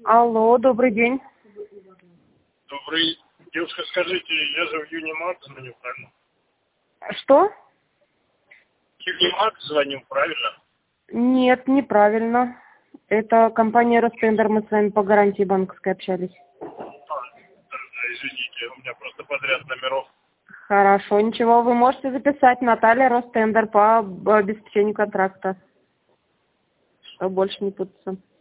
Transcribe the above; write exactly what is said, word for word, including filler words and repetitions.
Алло, добрый день. Добрый. Девушка, скажите, я же в Юнимаг звоню, правильно? Что? В Юнимаг звоню, правильно? Нет, неправильно. Это компания Ростендер, мы с вами по гарантии банковской общались. А, да, да, извините, у меня просто подряд номеров. Хорошо, ничего, вы можете записать Наталья Ростендер по обеспечению контракта, чтобы больше не путаться.